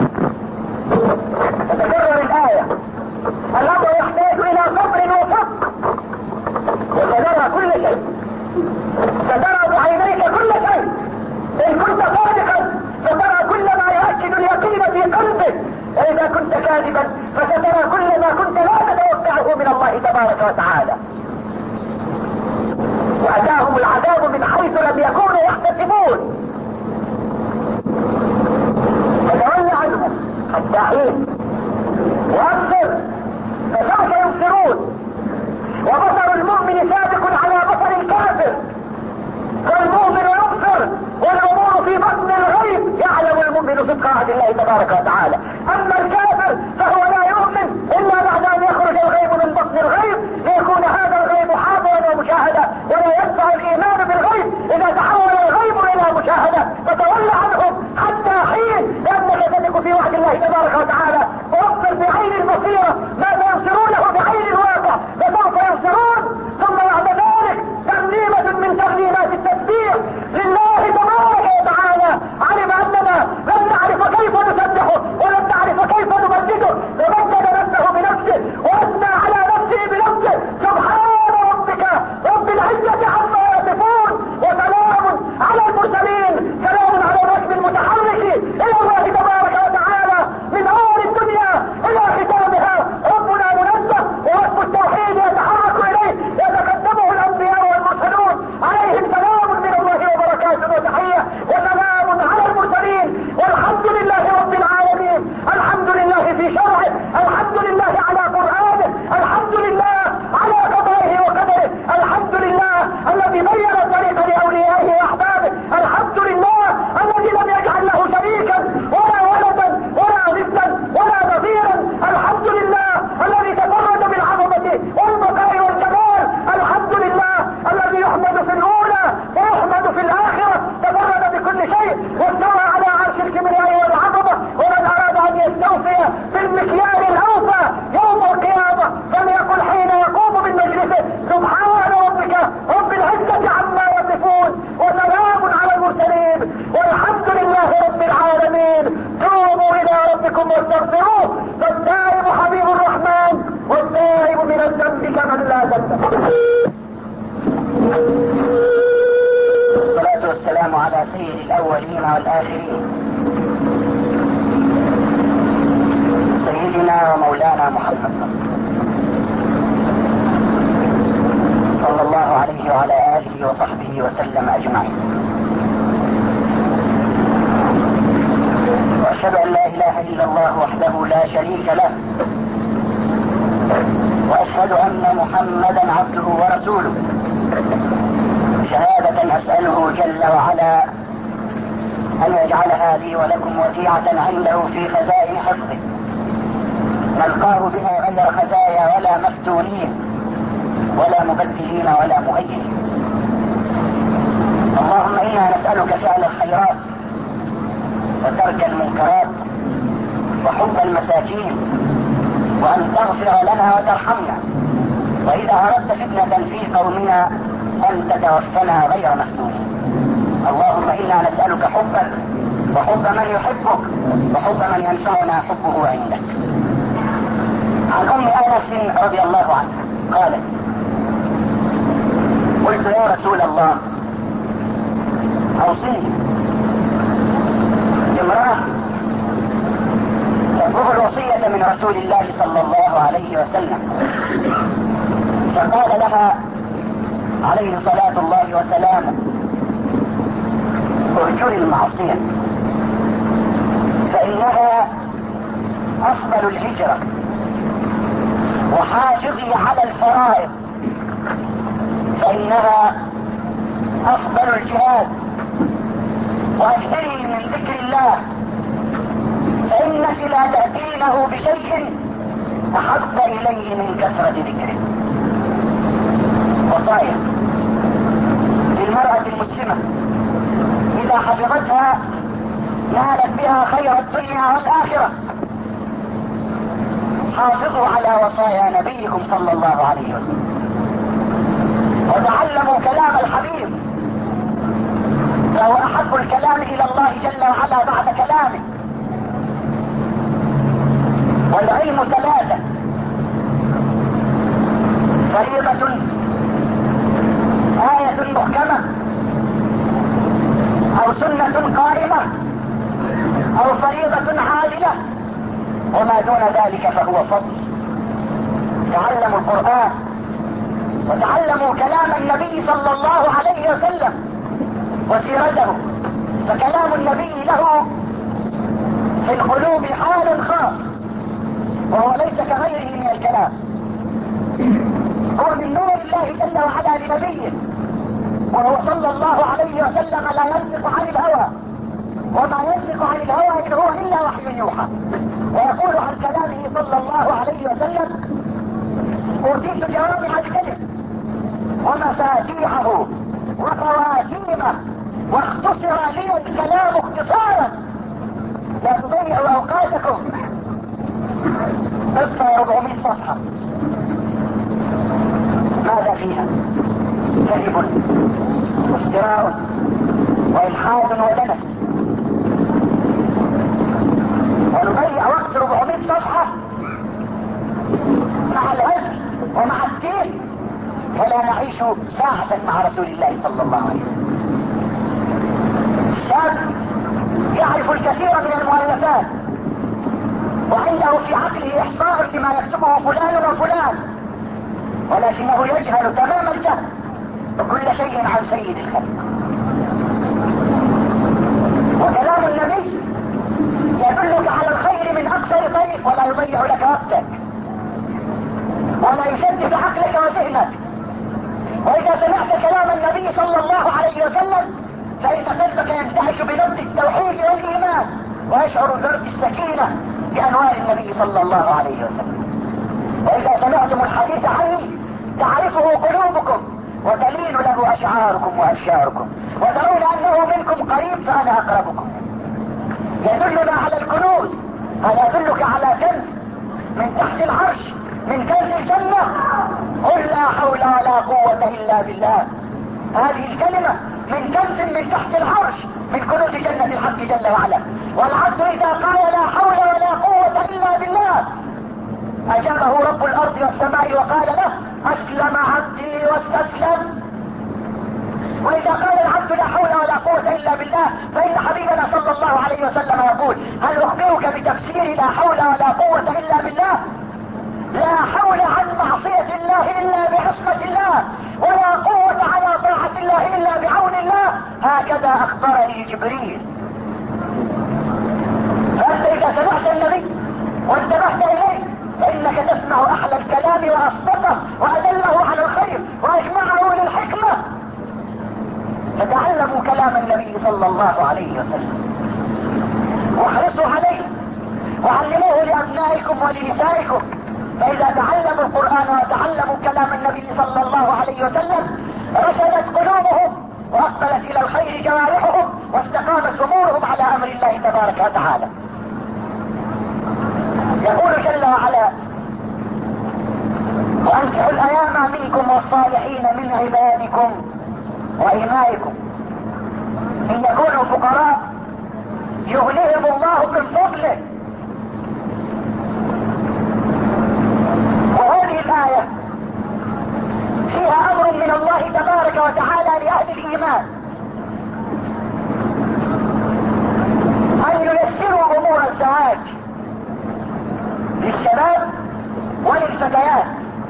تتكرر الآية. الأمر يحتاج إلى صبر وصدق، وسترى كل شيء، سترى بعينيك كل شيء. إن كنت صادقا سترى كل ما يؤكد اليقين في قلبك، وإذا كنت كاذبا فسترى كل ما كنت لا تتوقعه من الله تبارك وتعالى. وأتاهم العذاب من حيث لم يكونوا يحتسبون. فتولى عنهم حتى حين وأبصر فسوف يبصرون. وبصر المؤمن سابق على بصر الكافر، فالمؤمن يبصر والأمور في بطن الغيب، يعلم المؤمن صدق عهد الله تبارك وتعالى. أما الكافر فهو لا يؤمن إلا بعد أن يخرج الغيب من بطن الغيب ليكون هذا الغيب حاضرا ومشاهدة، ولا ينفع الإيمان بالغيب إذا تحول الغيب إلى مشاهدة. فتولى عنهم حتى حين، لأنك تثق في وعد الله تبارك وتعالى. وابصر بعين البصيرة ماذا يبصرونه بعين الواقع، فسوف يبصرون. ثم بعد ذلك ترنيمة من ترنيمات التسبيح لله تبارك وتعالى. علم أننا لم نعرف كيف نسبحه ولم نعرف كيف نمجده، فمجد نفسه بنفسه وأثنى على نفسه بنفسه. سبحان ربك رب العزة عما يصفون، وسلام على المرسلين، سلام على الركب المتحرك إلى الله تبارك وتعالى من أول الدنيا إلى ختامها. ربنا منزه ورب التوحيد يتحرك إليه يتقدمه الأنبياء والمرسلون عليهم سلام من الله وبركاته وتحية، وسلام على المرسلين، والحمد لله رب العالمين. الحمد لله في شرعه، الحمد لله على قرآنه، الحمد لله على قضائه وقدره، الحمد لله الذي بين الطريق لأوليائه وأحبابه، الحمد لله الذي لم يجعل له شريكا ولا ولدا ولا نسلا ولا نظيرا، الحمد لله الذي تفرد بالعظمة والبقاء والجمال، الحمد لله الذي يحمد في الأولى ويحمد في الآخرة، تفرد بكل شيء واستوى على عرش الكبرياء والعظمة. ومن أراد أن يستوفي بالمكيال الأوفى يوم القيامة فليقل حين يقوم من مجلسه سبحان ربك رب العزة عما يصفون، وسلام على المرسلين، والحمد لله رب العالمين. توبوا إلى ربكم واستغفروه، فالتائب حبيب الرحمن، والتائب من الذنب كمن لا ذنب. والصلاة والسلام على سيد الأولين والآخرين، سيدنا ومولانا محمد صلى الله عليه وعلى آله وصحبه وسلم أجمعين. وأشهد أن لا إله إلا الله وحده لا شريك له، وأشهد أن محمدا عبده ورسوله، شهادة أسأله جل وعلا أن يجعلها لي ولكم وديعة عنده في خزائن حفظه، نلقاه بها غير خزايا ولا مفتونين ولا مبدلين ولا مغيرين. اللهم إنا نسألك فعل الخيرات وترك المنكرات وحب المساكين، وأن تغفر لنا وترحمنا، وإذا أردت فتنة في قومنا أن تتوفنا غير مفتونين. اللهم إنا نسألك حبك وحب من يحبك وحب من ينفعنا حبه عندك. عن أم أنس رضي الله عنها قالت: قلت يا رسول الله أوصني. امرأة تطلب الوصية من رسول الله صلى الله عليه وسلم، فقال لها عليه صلاة الله وسلامه: ارجل المعصية فإنها أفضل الهجرة، وحافظي على الفرائض فإنها أفضل الجهاد، وأكثري من ذكر الله فإنك لا تأتينه بشيء أحب إليه من كثرة ذكره. وصايا للمرأة المسلمة إذا حفظتها نالت بها خير الدنيا والآخرة. حافظوا على وصايا نبيكم صلى الله عليه وسلم، وتعلموا كلام الحبيب فهو احب الكلام الى الله جل وعلا بعد كلامه. والعلم ثلاثة: فريضة، آية محكمة، او سنة قائمة، او فريضة عادلة، وما دون ذلك فهو فضل. تعلموا القرآن وتعلموا كلام النبي صلى الله عليه وسلم وسيرته، فكلام النبي له في القلوب حال خاص، وهو ليس كغيره من الكلام. هو من نور الله جل وعلا لنبيه، وهو صلى الله عليه وسلم لا ينطق عن الهوى، وما ينطق عن الهوى إن هو إلا وحي يوحى. ويقول عن كلامه صلى الله عليه وسلم: أوتيت جوامع الكلم ومفاتيحه وخواتيمه، واختصر لي الكلام اختصارا. لا تضيعوا أوقاتكم. قصة أربعمائة صفحة، ماذا فيها؟ كذب وافتراء وإلحاد ودنس، ونضيع وقت أربعمائة صفحة مع الهزل ومع الدين، ولا نعيش ساعة مع رسول الله صلى الله عليه وسلم. الشاب يعرف الكثير من المؤلفات، وعنده في عقله إحصاء لما يكتبه فلان وفلان، ولكنه يجهل تمام الجهل وكل شيء عن سيد الخلق. وكلام النبي يدلك على الخير من أقصر طريق، ولا يضيع لك وقتك، ولا يشتت عقلك وذهنك. وإذا سمعت كلام النبي صلى الله عليه وسلم فإن قلبك ينتعش بنبض التوحيد والإيمان، ويشعر ذرة السكينة بأنوار النبي صلى الله عليه وسلم. وإذا سمعتم الحديث عني تعرفه قلوبكم، وتلين له أشعاركم وأبشاركم، وترون أنه منكم قريب فأنا أقربكم. يدلنا على الكنوز. هل أدلك على كنز من تحت العرش من كنز الجنة؟ قل لا حول ولا قوة إلا بالله. هذه الكلمة من كنز من تحت العرش من كنوز جنة الحق جل وعلا. والعبد إذا قال لا حول ولا قوة إلا بالله أجابه رب الأرض والسماء وقال له: أسلم عبدي واستسلم. وإذا قال العبد لا حول ولا قوة إلا بالله فإن حبيبنا صلى الله عليه وسلم يقول: هل أخبرك بتفسير لا حول ولا قوة إلا بالله؟ لا حول عن معصية الله إلا بعصمة الله، ولا قوة على طاعة الله إلا بعون الله. هكذا أخبرني جبريل. فأنت إذا سمعت النبي وانتبهت إليه فإنك تسمع أحلى الكلام وأصدقه وأدله على الخير وأجمعه للحكمة. فتعلموا كلام النبي صلى الله عليه وسلم واحرصوا عليه، وعلموه لأبنائكم ولنسائكم. فإذا تعلموا القرآن وتعلموا كلام النبي صلى الله عليه وسلم رشدت قلوبهم وأقبلت إلى الخير جوارحهم واستقامت أمورهم على أمر الله تبارك وتعالى. يقول جل وعلا: وأنكحوا الأيام منكم والصالحين من عبادكم وإمائكم إن يكونوا فقراء يغنيهم الله من فضله. وهذه الآية فيها أمر من الله تبارك وتعالى لأهل الإيمان أن ييسروا أمور الزواج للشباب وللفتيات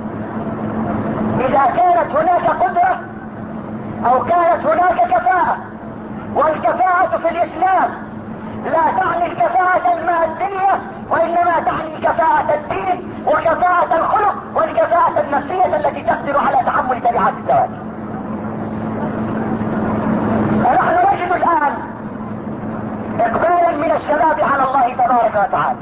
إذا كانت هناك قدرة أو كانت هناك كفاءة. والكفاءة في الإسلام لا تعني الكفاءة المادية، وإنما تعني كفاءة الدين وكفاءة الخلق والكفاءة النفسية التي تقدر على تحمل تبعات الزواج. ونحن نجد الآن إقبالا من الشباب على الله تبارك وتعالى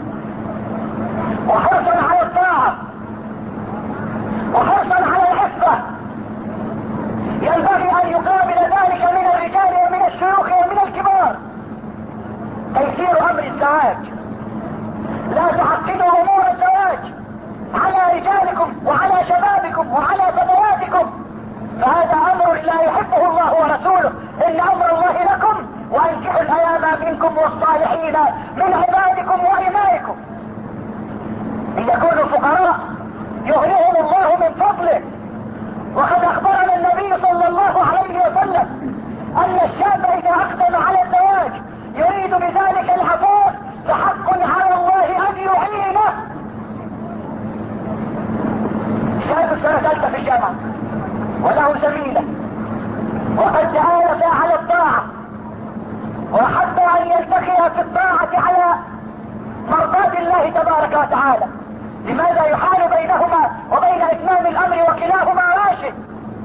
وحرصا على الطاعة وحرصا على العفة. ينبغي أن يقابل ذلك من الرجال ومن الشيوخ ومن الكبار تيسير أمر الزواج. لا تعقدوا أمور الزواج على رجالكم وعلى شبابكم وعلى فتياتكم، فهذا أمر لا يحبه الله ورسوله. ان امر الله لكم وانكحوا الايام منكم والصالحين من عبادكم وامائكم ان يكونوا فقراء يغنيهم الله من فضله. وقد اخبرنا النبي صلى الله عليه وسلم ان الشاب اذا اقدم على الزواج يريد بذلك العفاف فحق على الله ان يعينه. شاب سنة ثالثة في الجامعة وله زميلة وقد تعالف على الطاعة وحب ان يلتقي في الطاعة على مرضاة الله تبارك وتعالى. لماذا يحال بينهما وبين اتمام الامر وكلاهما راشد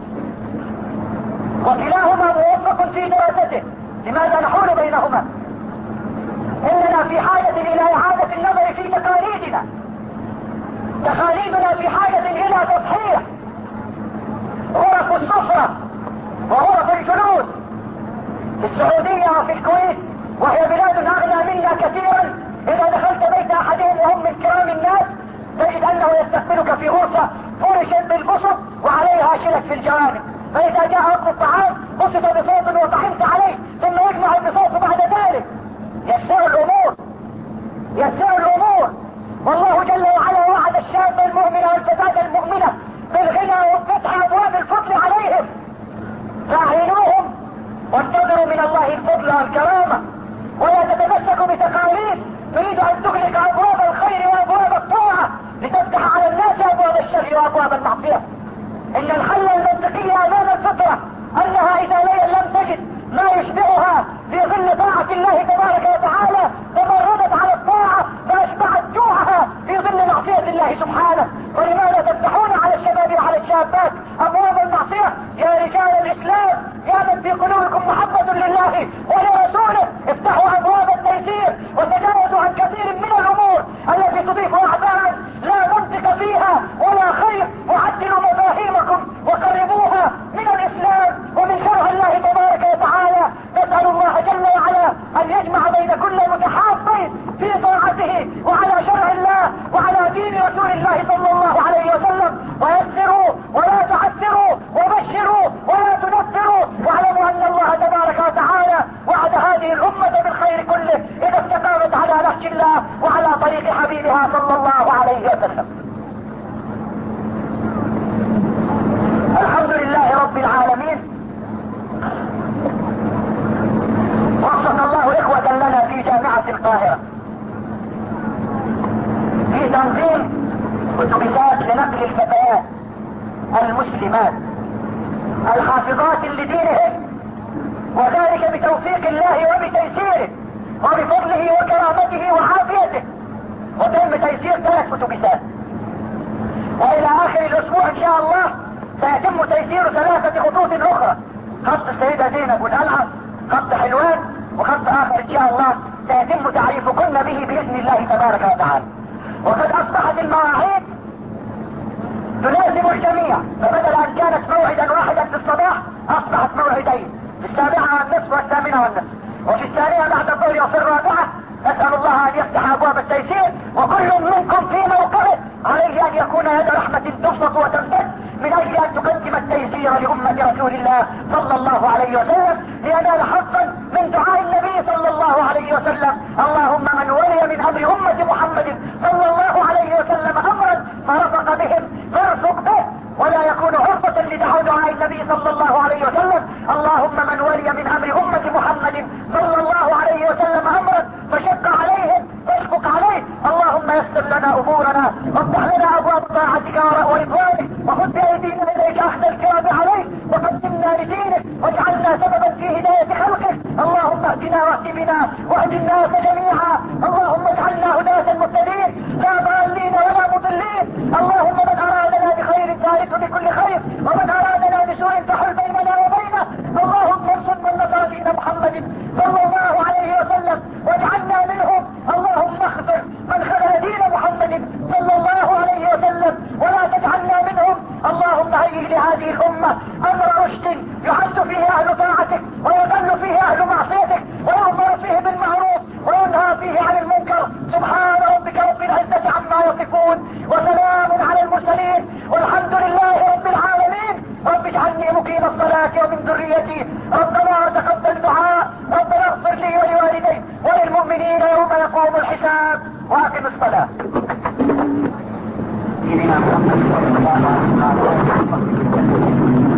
وكلاهما موفق في دراسته؟ لماذا نحول بينهما؟ اننا في حاجة الى اعادة النظر في تقاليدنا. تقاليدنا في حاجة الى تصحيح. غرف السفرة وغرف الجلوس في السعودية وفي الكويت وهي بلاد اغنى منا كثيرا، اذا دخلت بيت احدهم وهم من كرام الناس تجد انه يستقبلك في غرفة فرشت بالبسط وعليها شلت في الجوانب، فاذا جاء وقت الطعام بسط بصوت وطعمت عليه ثم يجمع البساط بعد ذلك. يسر الامور يسر الامور. والله جل وعلا وعد الشاب المؤمن والفتاة المؤمنة بالغنى وفتح ابواب الفضل عليهم، فاعينوهم وانتظروا من الله الفضل والكرامة، ولا تتمسكوا بتقاليد تريد ان تغلق ابواب الخير وابواب الطاعة لتفتح على الناس ابواب الشر وابواب المعصية. ان الحل المنطقي امام الفطرة انها اذا لم تجد ما يشبعها في ظل طاعة الله تبارك وتعالى تمردت على الطاعة فاشبعت جوعها في ظل معصية الله سبحانه. ولماذا تفتحون على الشباب وعلى الشابات ابواب المعصية؟ يا رجال الاسلام، يا من في قلوبكم محبة لله ولرسوله، افتحوا ابواب التيسير وتجاوزوا عن كثير من الامور التي تضيف اعباء لا منطق فيها ولا خير، وعدلوا مفاهيمكم وقربوها من الاسلام ومن شرع الله تبارك وتعالى. نسأل الله جل وعلا ان يجمع بين كل متحابين في طاعته وعلى شرع الله وعلى دين رسول الله صلى الله عليه وسلم، ويسروا ولا تعسروا وبشروا ولا تنفروا، واعلموا ان الله تبارك وتعالى وعد هذه الامة بالخير كله اذا استقامت على نهج الله وعلى طريق حبيبها صلى الله عليه وسلم. الحمد لله رب العالمين، وفق الله اخوة لنا في جامعة القاهرة في تنظيم اتوبيسات لنقل الفتيات المسلمات الحافظات لدينهم، وذلك بتوفيق الله وبتيسيره وبفضله وكرامته وعافيته. وتم تيسير ثلاث اتوبيسات، والى اخر الاسبوع ان شاء الله سيتم تيسير ثلاثة خطوط اخرى، خط السيدة زينب والقلعة، خط حلوان، وخط اخر ان شاء الله سيتم تعريفكن به باذن الله تبارك وتعالى. وقد اصبحت المواعيد تناسب الجميع، فبدل ان كانت موعدا واحدا في الصباح اصبحت موعدين، في السابعة والنصف والثامنة والنصف، وفي الثانية بعد الظهر وفي الرابعة. اسأل الله ان يفتح ابواب التيسير، وكل منكم في موقعه عليه ان يكون يد رحمة تبسط وتمتد من اجل ان تقدم التيسير لامة رسول الله صلى الله عليه وسلم لينال حظا من دعاء النبي صلى الله عليه وسلم: اللهم من ولي من امر امة محمد صلى الله عليه وسلم امرا فرفق بهم فارفق به، ولا يكون عرضة لدعاء النبي صلى الله عليه وسلم: اللهم من ولي من امر امة محمد صلى الله عليه وسلم امرا فشق عليهم فاشفق عليه. اللهم يسر لنا امورنا وافتح لنا ابواب طاعتك ورضوانك، وخذ بايدينا اليك اخذ الكرام عليك، وقدمنا لدينك واجعلنا سببا في هداية خلقك. اللهم اهدنا واهد بنا واهد الناس جميعا. اللهم اجعلنا هداة مهتدين لا ضالين ولا مضلين. اللهم من ارادنا بخير فارس بكل خير، ومن ارادنا بسوء فحل بيننا وبينه. اللهم انصر من نصر دين محمد صلى الله عليه وسلم واجعلنا منهم. اللهم اخذل من خذل دين محمد صلى الله عليه وسلم ولا تجعلنا منهم. اللهم هيئ لهذه الامة امر رشد يحث فيه اهل طاعتك ويذل فيه اهل معصيتك، ويؤمر فيه بالمعروف وينهى فيه عن المنكر. سبحان ربك رب العزة عما يصفون، وسلام على المرسلين. المؤمنين يوم يقوم الحساب. واقم الصلاة. سيدنا محمد صلى الله عليه وسلم.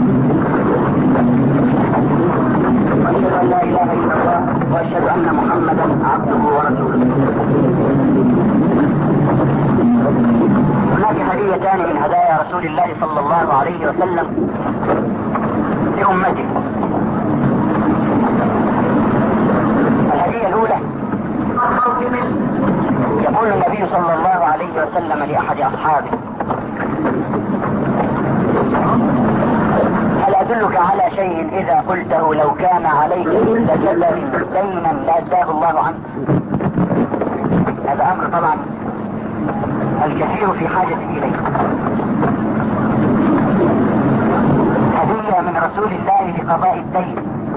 واشهد ان لا اله الا الله واشهد ان محمدا عبده ورسوله. هناك هديتان من هدايا رسول الله صلى الله عليه وسلم لامته. الهدية الاولى يقول النبي صلى الله عليه وسلم لاحد اصحابه: هل ادلك على شيء اذا قلته لو كان عليك لجبل دينا لاداه الله عنك؟ هذا امر طبعا الكثير في حاجة اليه. هدية من رسول الله لقضاء الدين.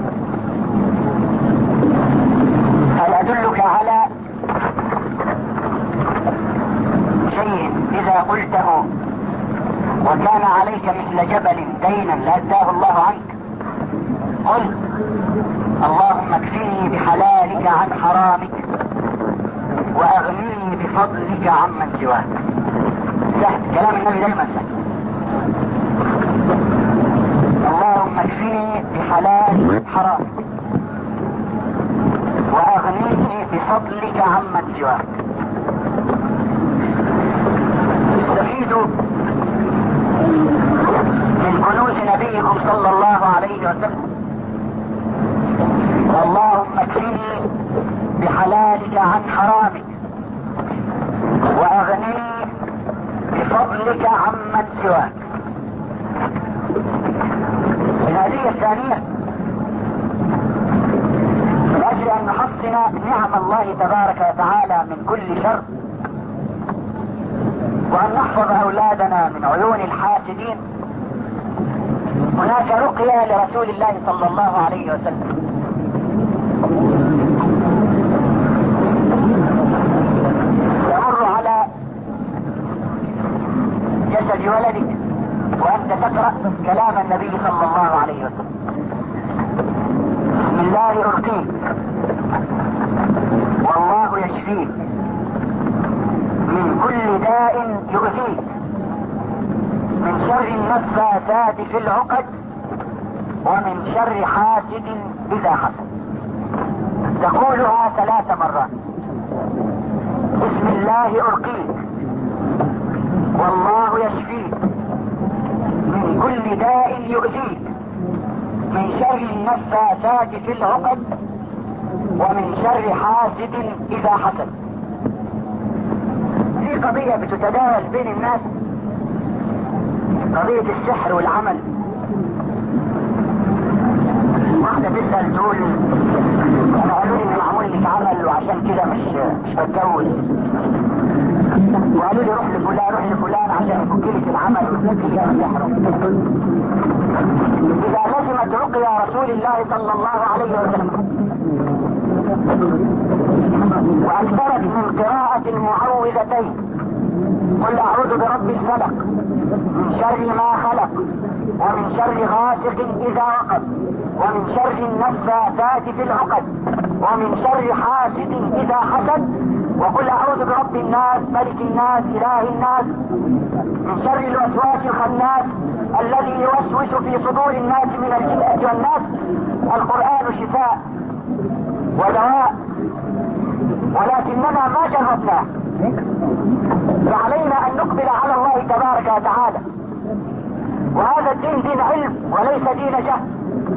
هل ادلك على شيء اذا قلته وكان عليك مثل جبل دينا لاداه الله عنك؟ قل: اللهم اكفني بحلالك عن حرامك واغنني بفضلك عمن سواك. سهل، كلام النبي دايما سهل. اللهم اكفني بحلال حرامك واغنني بفضلك عمن سواك. استفيدوا من كنوز نبيكم صلى الله عليه وسلم. اللهم اكفني بحلالك عن حرامك واغنني بفضلك عمن سواك. الهدية الثانية من اجل ان نحصن نعم الله تبارك وتعالى من كل شر وان نحفظ اولادنا من عيون الحاسدين، هناك رقية لرسول الله صلى الله عليه وسلم. يمر على جسد ولدك وانت تقرأ كلام النبي صلى الله عليه وسلم: بسم الله ارقيك والله يشفيك من كل داء يؤذيك من شر النفاثات في العقد ومن شر حاسد اذا حسد. تقولها ثلاث مرات: بسم الله ارقيك والله يشفيك من كل داء يؤذيك من شر النفاثات في العقد ومن شر حاسد اذا حسد. في قضية بتتداول بين الناس، قضية السحر والعمل. واحدة تسأل تقول: انا قالوا لي ان معمول لك عمل وعشان كده مش مش بتجوز، وقالوا لي روح لفلان روح لفلان عشان يفك لك العمل ويفك لك السحر. اذا لزمت رقية رسول الله صلى الله عليه وسلم واكثرت من قراءة المعوذتين: قل اعوذ برب الفلق من شر ما خلق ومن شر غاسق اذا وقب ومن شر النفاثات في العقد ومن شر حاسد اذا حسد، وقل اعوذ برب الناس ملك الناس اله الناس من شر الوسواس الخناس الذي يوسوس في صدور الناس من الجنة والناس. القرآن شفاء ودواء، ولكننا ما جربناه، فعلينا ان نقبل على الله تبارك وتعالى. وهذا الدين دين علم وليس دين جهل،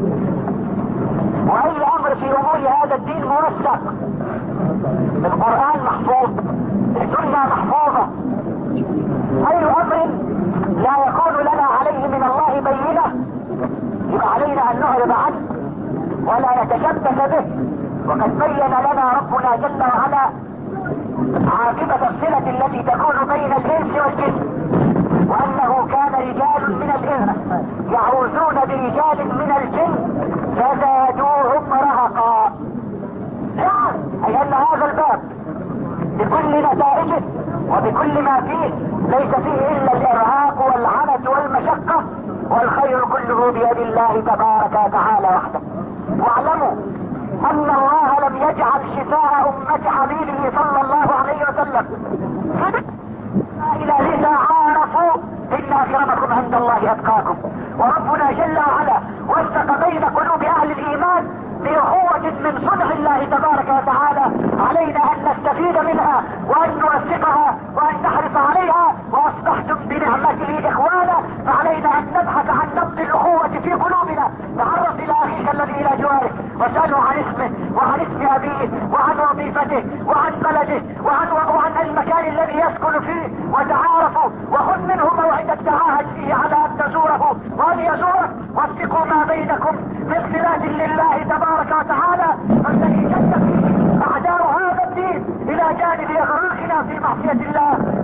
واي امر في امور هذا الدين موثق. القرآن محفوظ، السنة محفوظة. اي امر لا يكون لنا عليه من الله بينة يبقى علينا ان نعرض عنه ولا نتشبث به. وقد بين لنا ربنا جل وعلا عاقبة الصلة التي تكون بين الانس والجن، وانه كان رجال من الانس يعوذون برجال من الجن فزادوهم رهقا. اي ان هذا الباب بكل نتائجه وبكل ما فيه ليس فيه الا الارهاق والعنت والمشقة، والخير كله بيد الله تبارك وتعالى وحده. واعلموا ان الله لم يجعل شفاء امتي وسلم إلى لتعارفوا إن أكرمكم عند الله أتقاكم. وربنا جل وعلا وفق بين قلوب أهل الإيمان بأخوة من صنع الله تبارك وتعالى. علينا أن نستفيد منها وأن نوثقها وأن نحرص عليها. وأصبحتم بنعمته إخوانا، فعلينا أن نبحث عن نبض الأخوة في قلوبنا. تعرف إلى أخيك الذي إلى جوارك واسأله عن اسمه وعن اسم أبيه وعن وظيفته وعن بلده وعن وعن المكان الذي يسكن فيه، وتعارفوا وخذ منه موعدا تعاهد فيه على أن تزوره وأن يزورك. وثقوا ما بينكم من صلات لله تبارك وتعالى، فالذي جد فيه أعداء هذا الدين إلى جانب إغراقنا في معصية الله